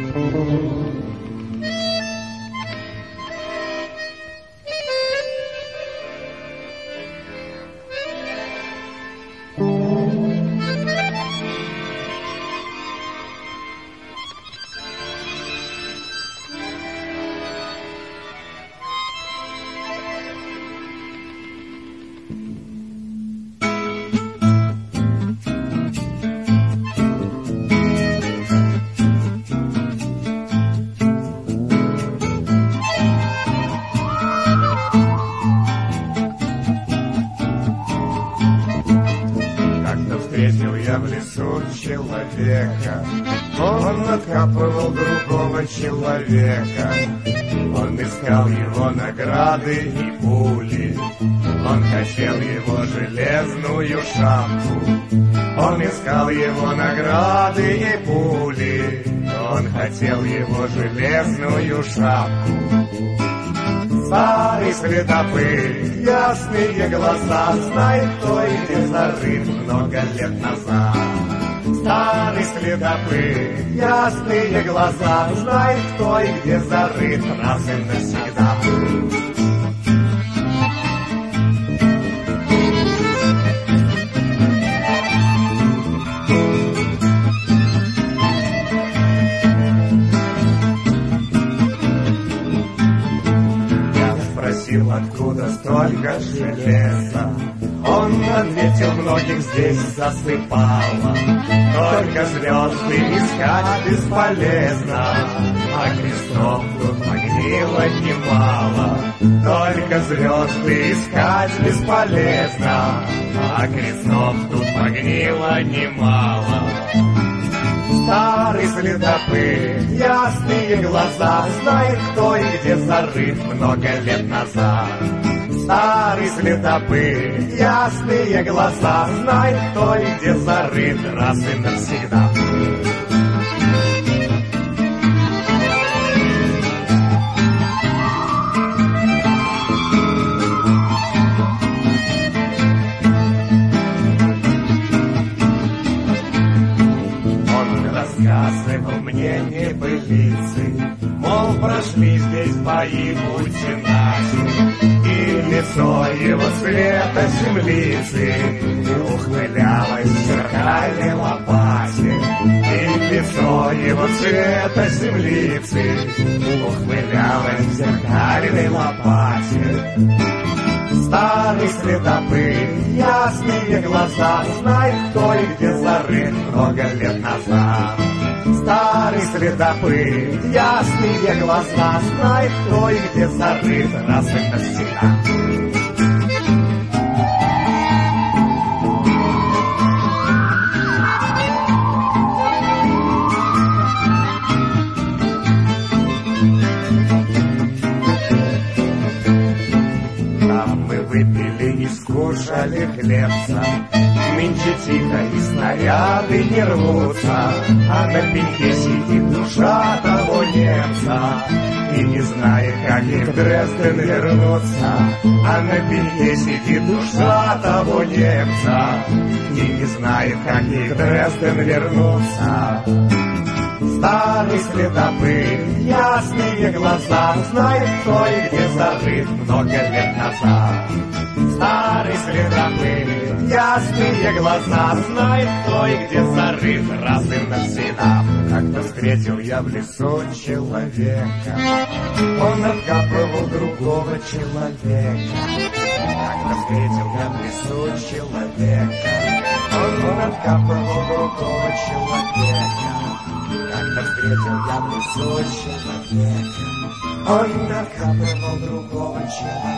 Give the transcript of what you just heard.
В лесу человека, он откапывал другого человека. Он искал его награды и пули, он хотел его железную шапку. Он искал его награды и пули, он хотел его железную шапку. Старый следопыт, ясные глаза, знает, кто и где зарыт много лет назад. Старый следопыт, ясные глаза, знает, кто и где зарыт раз и навсегда. Откуда столько железа? Он ответил, многих здесь засыпало. Только звезды искать бесполезно, а крестов тут могила немало. Только звезды искать бесполезно, а крестов тут могила немало. Старый следопыт, ясные глаза, знает, кто и где зарыт много лет назад. Старый следопыт, ясные глаза, знает, кто и где зарыт раз и навсегда. Рассказывал мне небылицы, мол, прошли здесь бои Бутинаси, и лицо его цвета землицы ухмылялось в зеркальной лопате. И лицо его цвета землицы ухмылялось в зеркальной лопате. Старый следопыт, ясные глаза, знает, кто и где зарыт много лет назад. Старый следопыт, ясные глаза, знает, кто и где зарыт раз и навсегда. Выпили и скушали хлебца, нынче тихо и снаряды не рвутся, а на пеньке сидит душа того немца и не знает, как и в Дрезден вернуться. А на пеньке сидит душа того немца и не знает, как и в Дрезден вернуться. Старый следопыт, ясные глаза, знает, кто и где зарыт много лет назад. Старый следопыт, ясные глаза, знает, кто и где зарыт раз и навсегда. Как-то встретил я в лесу человека, он откапывал другого человека. Как-то встретил я в лесу человека, он откапывал другого человека. Как-то встретил я в лесу человека, он откапывал другого человека.